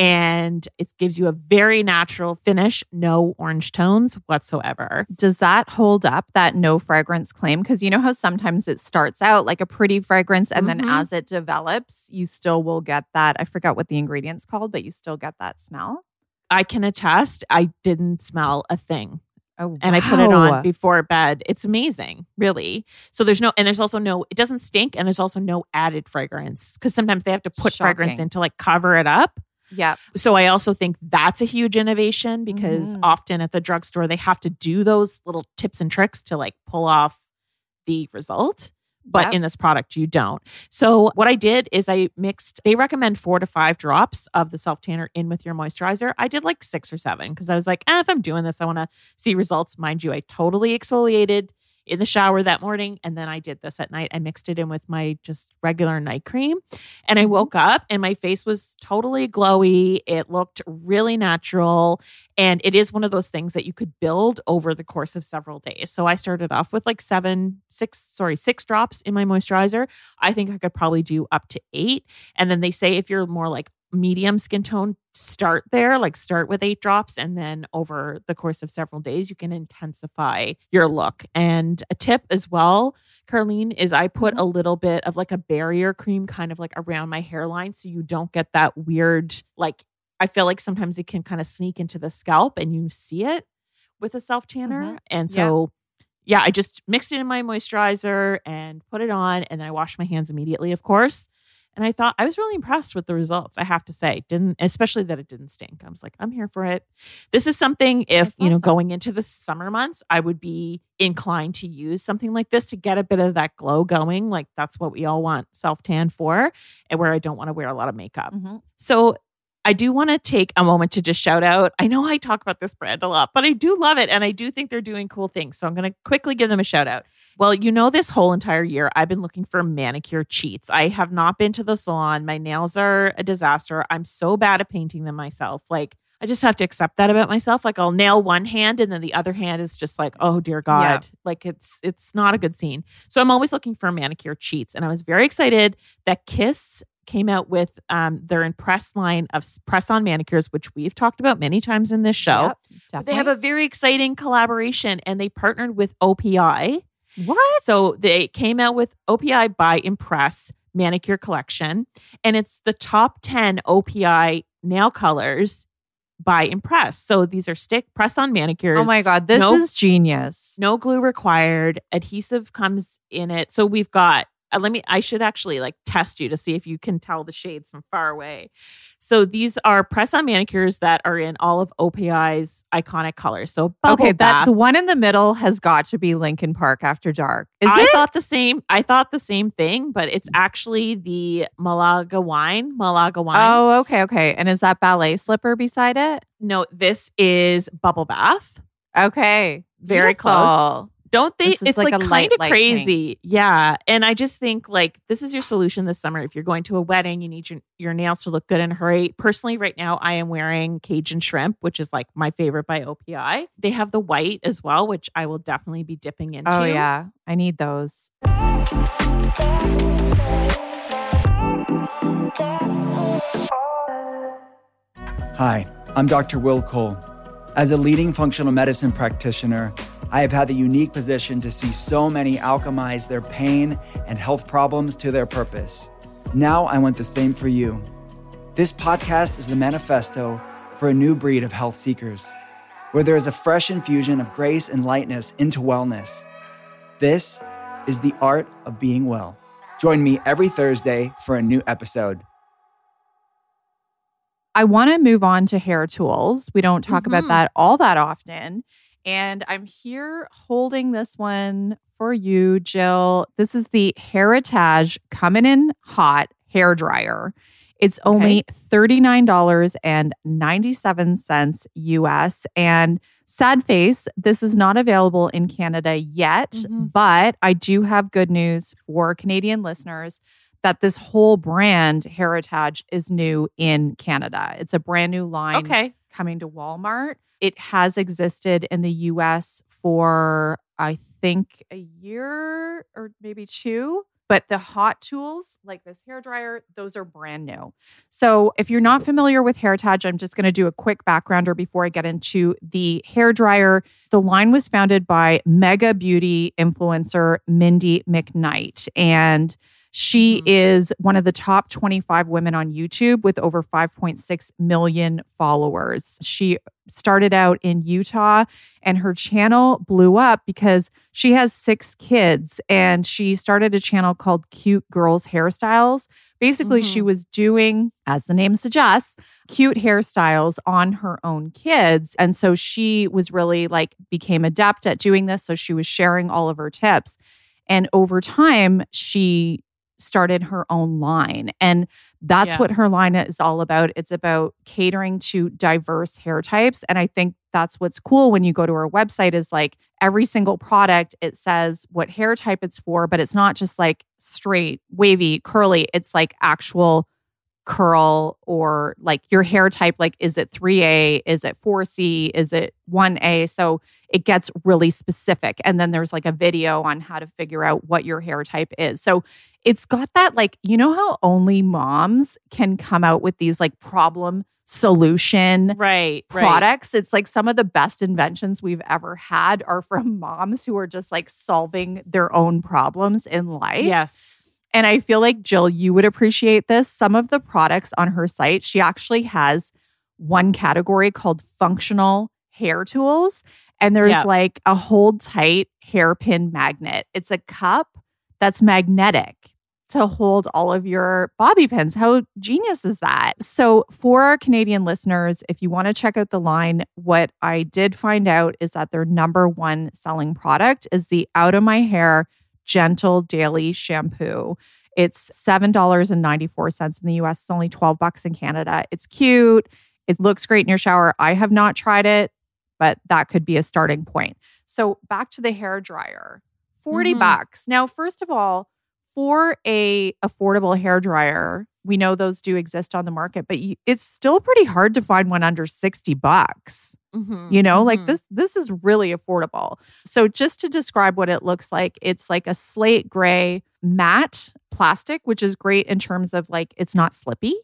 and it gives you a very natural finish, no orange tones whatsoever. Does that hold up, that no fragrance claim? Because you know how sometimes it starts out like a pretty fragrance and Mhm. then as it develops, you still will get that. I forgot what the ingredient's called, but you still get that smell. I can attest, I didn't smell a thing. Oh, And I put it wow. on before bed. It's amazing, really. So there's no, and there's also no, it doesn't stink and there's also no added fragrance because sometimes they have to put fragrance Shocking. in to like cover it up. Yeah. So I also think that's a huge innovation because Mhm. often at the drugstore, they have to do those little tips and tricks to like pull off the result. But Yep. in this product, you don't. So what I did is I mixed, they recommend four to five drops of the self-tanner in with your moisturizer. I did like six or seven because I was like, eh, if I'm doing this, I want to see results. Mind you, I totally exfoliated in the shower that morning. And then I did this at night. I mixed it in with my just regular night cream. And I woke up and my face was totally glowy. It looked really natural. And it is one of those things that you could build over the course of several days. So I started off with like seven, six, sorry, six drops in my moisturizer. I think I could probably do up to eight. And then they say if you're more like medium skin tone, start there, like start with eight drops. And then over the course of several days, you can intensify your look. And a tip as well, Carlene, is I put a little bit of like a barrier cream kind of like around my hairline so you don't get that weird, like, I feel like sometimes it can kind of sneak into the scalp and you see it with a self tanner. Mhm. And so, yeah. yeah, I just mixed it in my moisturizer and put it on. And then I washed my hands immediately, of course. And I thought I was really impressed with the results, I have to say. Didn't, especially that it didn't stink. I was like, I'm here for it. This is something if, That's you know, awesome. going into the summer months, I would be inclined to use something like this to get a bit of that glow going. Like that's what we all want self-tan for, and where I don't want to wear a lot of makeup. Mhm. So I do want to take a moment to just shout out. I know I talk about this brand a lot, but I do love it. And I do think they're doing cool things. So I'm going to quickly give them a shout out. Well, you know, this whole entire year, I've been looking for manicure cheats. I have not been to the salon. My nails are a disaster. I'm so bad at painting them myself. Like, I just have to accept that about myself. Like I'll nail one hand and then the other hand is just like, oh dear God. Yeah. Like it's it's not a good scene. So I'm always looking for manicure cheats. And I was very excited that Kiss came out with um, their Impress line of press-on manicures, which we've talked about many times in this show. Yep, Definitely. They have a very exciting collaboration and they partnered with O P I. What? So they came out with O P I by Impress Manicure Collection. And it's the top ten O P I nail colors by Impress. So these are stick press-on manicures. Oh my God, this no, is genius. No glue required. Adhesive comes in it. So we've got, uh, let me, I should actually like test you to see if you can tell the shades from far away. So these are press-on manicures that are in all of O P I's iconic colors. So bubble okay, bath. that the one in the middle has got to be Lincoln Park After Dark. Is I it? thought the same. I thought the same thing, but it's actually the Malaga wine. Malaga wine. Oh, okay, okay. And is that ballet slipper beside it? No, this is bubble bath. Okay, Very beautiful. close. Don't they? This is It's like like, a kind light, of light crazy. Yeah. And I just think like this is your solution this summer. If you're going to a wedding, you need your, your nails to look good in a hurry. Personally, right now, I am wearing Cajun Shrimp, which is like my favorite by O P I. They have the white as well, which I will definitely be dipping into. Oh, yeah. I need those. Hi, I'm Doctor Will Cole. As a leading functional medicine practitioner, I have had the unique position to see so many alchemize their pain and health problems to their purpose. Now I want the same for you. This podcast is the manifesto for a new breed of health seekers, where there is a fresh infusion of grace and lightness into wellness. This is the art of being well. Join me every Thursday for a new episode. I want to move on to hair tools. We don't talk Mm-hmm. about that all that often. And I'm here holding this one for you, Jill. This is the Heritage Coming In Hot hair dryer. It's only thirty-nine dollars and ninety-seven cents U S. And sad face, this is not available in Canada yet, Mm-hmm. but I do have good news for Canadian listeners that this whole brand, Heritage, is new in Canada. It's a brand new line Okay. coming to Walmart. It has existed in the U S for, I think, a year or maybe two. But the hot tools, like this hairdryer, those are brand new. So if you're not familiar with Heritage, I'm just going to do a quick backgrounder before I get into the hairdryer. The line was founded by mega beauty influencer Mindy McKnight. And she mm-hmm. is one of the top twenty-five women on YouTube with over five point six million followers. She started out in Utah and her channel blew up because she has six kids and she started a channel called Cute Girls Hairstyles. Basically, mm-hmm. she was doing, as the name suggests, cute hairstyles on her own kids. And so she was really like became adept at doing this. So she was sharing all of her tips. And over time, she started her own line. And that's yeah. what her line is all about. It's about catering to diverse hair types. And I think that's what's cool when you go to her website is like every single product, it says what hair type it's for, but it's not just like straight, wavy, curly. It's like actual curl or like your hair type. Like, is it three A? Is it four C? Is it one A? So it gets really specific. And then there's like a video on how to figure out what your hair type is. So it's got that like, you know how only moms can come out with these like problem solution right, products. Right. It's like some of the best inventions we've ever had are from moms who are just like solving their own problems in life. Yes. And I feel like, Jill, you would appreciate this. Some of the products on her site, she actually has one category called functional hair tools. And there's yep. like a hold tight hairpin magnet. It's a cup that's magnetic to hold all of your bobby pins. How genius is that? So for our Canadian listeners, if you want to check out the line, what I did find out is that their number one selling product is the Out of My Hair Gentle Daily Shampoo. It's seven dollars and ninety-four cents in the U S. It's only twelve bucks in Canada. It's cute. It looks great in your shower. I have not tried it, but that could be a starting point. So back to the hair dryer. forty mm-hmm. bucks. Now, first of all, for a affordable hair dryer, we know those do exist on the market, but you, it's still pretty hard to find one under sixty bucks. Mm-hmm. You know, mm-hmm. like this, this is really affordable. So just to describe what it looks like, it's like a slate gray matte plastic, which is great in terms of like, it's not slippy.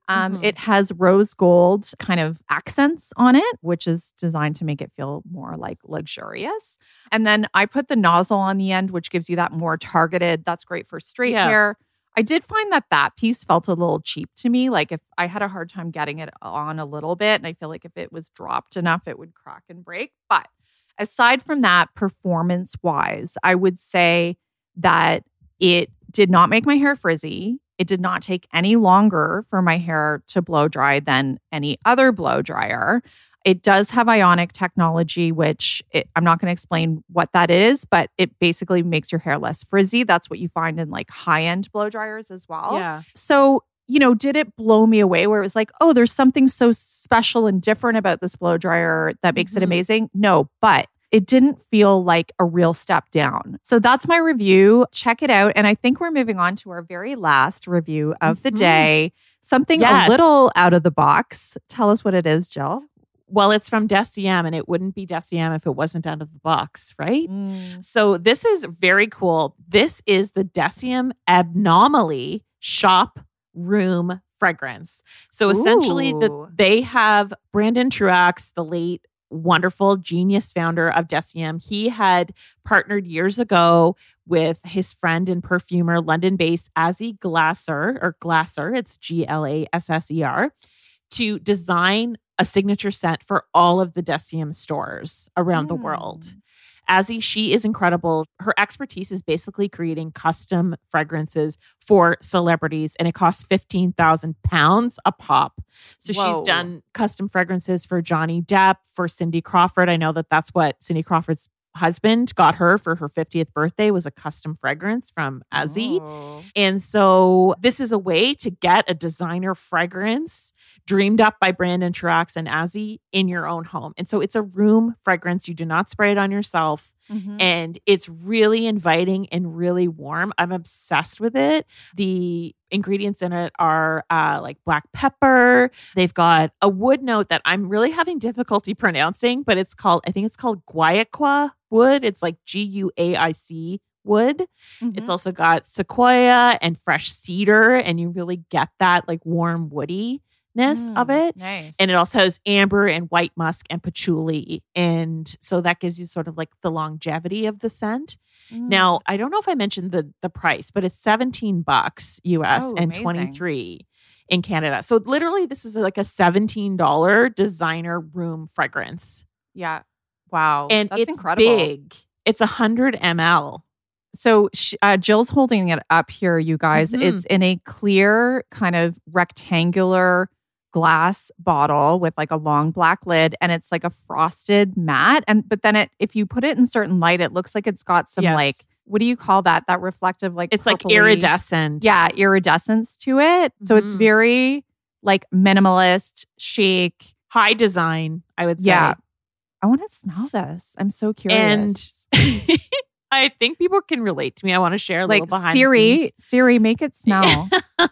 Um, Mhm. It has rose gold kind of accents on it, which is designed to make it feel more like luxurious. And then I put the nozzle on the end, which gives you that more targeted. That's great for straight Yeah. hair. I did find that that piece felt a little cheap to me. Like if I had a hard time getting it on a little bit, and I feel like if it was dropped enough, it would crack and break. But aside from that, performance wise, I would say that it did not make my hair frizzy. It did not take any longer for my hair to blow dry than any other blow dryer. It does have ionic technology, which it, I'm not going to explain what that is, but it basically makes your hair less frizzy. That's what you find in like high-end blow dryers as well. Yeah. So, you know, did it blow me away where it was like, oh, there's something so special and different about this blow dryer that makes Mhm. it amazing? No, but it didn't feel like a real step down. So that's my review. Check it out. And I think we're moving on to our very last review of the Mhm. day. Something Yes. a little out of the box. Tell us what it is, Jill. Well, it's from Deciem, and it wouldn't be Deciem if it wasn't out of the box, right? Mm. So this is very cool. This is the Deciem Abnomaly Shop Room Fragrance. So essentially, the, Ooh. they have Brandon Truax, the late wonderful genius founder of Deciem. He had partnered years ago with his friend and perfumer, London-based Azzy Glasser, or Glasser, it's G L A S S E R, to design a signature scent for all of the Deciem stores around the Mm. world. Azzy, she is incredible. Her expertise is basically creating custom fragrances for celebrities, and it costs fifteen thousand pounds a pop. So Whoa. she's done custom fragrances for Johnny Depp, for Cindy Crawford. I know that that's what Cindy Crawford's husband got her for her fiftieth birthday, was a custom fragrance from Azzy. Oh. And so this is a way to get a designer fragrance dreamed up by Brandon Truax and Azzy in your own home. And so it's a room fragrance. You do not spray it on yourself. Mhm. And it's really inviting and really warm. I'm obsessed with it. The ingredients in it are uh, like black pepper. They've got a wood note that I'm really having difficulty pronouncing, but it's called, I think it's called guaiaca wood. It's like G U A I C wood. Mhm. It's also got sequoia and fresh cedar, and you really get that like warm woodiness of Mm, it. Nice. And it also has amber and white musk and patchouli. And so that gives you sort of like the longevity of the scent. Mm. Now, I don't know if I mentioned the the price, but it's seventeen bucks U S Oh, and amazing. twenty-three in Canada. So literally this is like a seventeen dollars designer room fragrance. Yeah. Wow. And That's it's incredible. big. It's one hundred milliliters. So sh- uh, Jill's holding it up here, you guys. Mhm. It's in a clear kind of rectangular glass bottle with like a long black lid, and it's like a frosted matte. And but then it, if you put it in certain light, it looks like it's got some Yes. like, what do you call that? That reflective, like It's like purpley- iridescent. Yeah, iridescence to it. So it's Mhm. very like minimalist, chic. High design, I would say. Yeah. I want to smell this. I'm so curious. And I think people can relate to me. I want to share a like little behind the Siri, scenes. Siri, make it smell.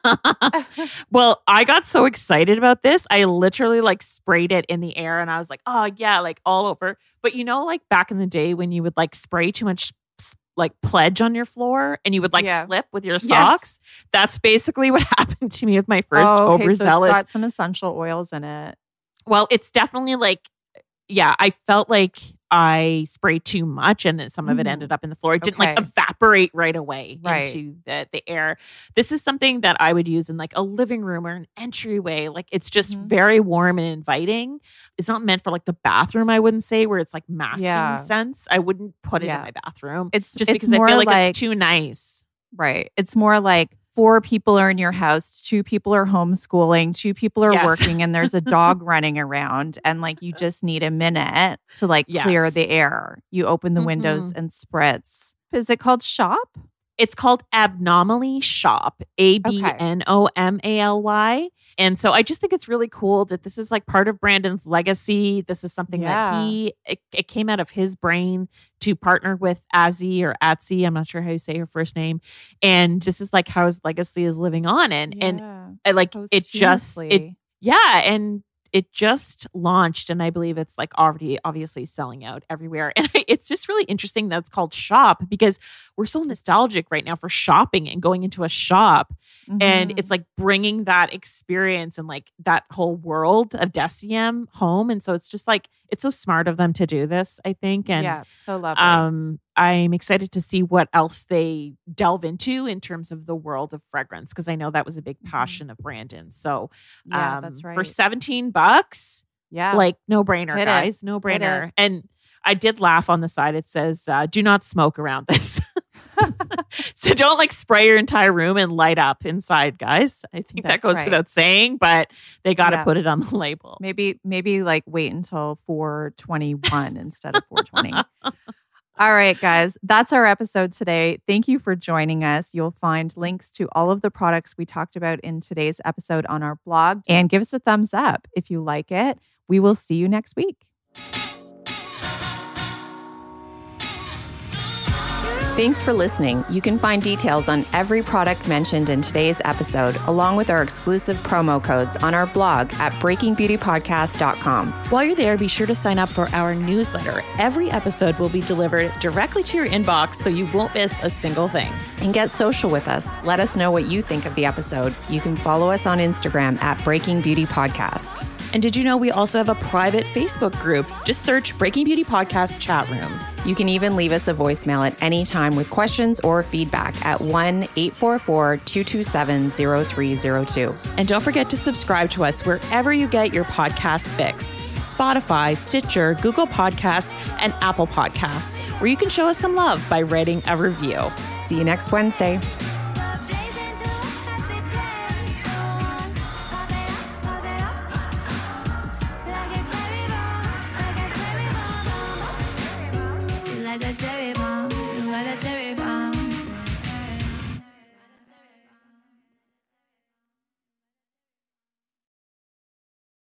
Well, I got so excited about this. I literally like sprayed it in the air and I was like, oh yeah, like all over. But you know, like back in the day when you would like spray too much s- like pledge on your floor and you would like Yeah. slip with your socks. That's basically what happened to me with my first Oh, okay, so overzealous. it's got some essential oils in it. Well, it's definitely like, yeah, I felt like I sprayed too much and then some of it Mm. ended up in the floor. It didn't like Okay. evaporate right away Right. into the, the air. This is something that I would use in like a living room or an entryway. Like it's just Mhm. very warm and inviting. It's not meant for like the bathroom, I wouldn't say, where it's like masking Yeah. scents. I wouldn't put it Yeah. in my bathroom. It's just it's because I more feel like, like it's too nice. right. It's more like four people are in your house, two people are homeschooling, two people are Yes. working, and there's a dog running around, and like you just need a minute to like clear Yes. the air. You open the windows Mhm. and spritz. Is it called Shop? It's called Abnomaly Shop, A B N O M A L Y. And so I just think it's really cool that this is like part of Brandon's legacy. This is something Yeah. that he, it, it came out of his brain to partner with Azzy or Atsy. I'm not sure how you say her first name. And this is like how his legacy is living on. And, and Yeah. I like it just, it, Posthumously. yeah. And it just launched, and I believe it's like already obviously selling out everywhere. And I, it's just really interesting that it's called Shop, because we're so nostalgic right now for shopping and going into a shop. Mm-hmm. And it's like bringing that experience and like that whole world of Deciem home. And so it's just like, it's so smart of them to do this, I think. And yeah, so lovely. Um, I'm excited to see what else they delve into in terms of the world of fragrance, because I know that was a big passion mm-hmm. of Brandon. So yeah, um, that's right. For seventeen bucks, yeah, like no brainer, Hit guys, it. no brainer. And I did laugh on the side. It says, uh, do not smoke around this. So don't like spray your entire room and light up inside, guys. I think That's that goes right. without saying, but they got to Yeah. put it on the label. Maybe, maybe like wait until four twenty-one instead of four twenty. All right, guys, that's our episode today. Thank you for joining us. You'll find links to all of the products we talked about in today's episode on our blog, and give us a thumbs up if you like it. We will see you next week. Thanks for listening. You can find details on every product mentioned in today's episode, along with our exclusive promo codes on our blog at breaking beauty podcast dot com. While you're there, be sure to sign up for our newsletter. Every episode will be delivered directly to your inbox, so you won't miss a single thing. And get social with us. Let us know what you think of the episode. You can follow us on Instagram at Breaking Beauty Podcast. And did you know we also have a private Facebook group? Just search Breaking Beauty Podcast Chat Room. You can even leave us a voicemail at any time with questions or feedback at one eight four four, two two seven, zero three zero two. And don't forget to subscribe to us wherever you get your podcast fix. Spotify, Stitcher, Google Podcasts, and Apple Podcasts, where you can show us some love by writing a review. See you next Wednesday. Like a cherry bomb, you got a cherry bomb.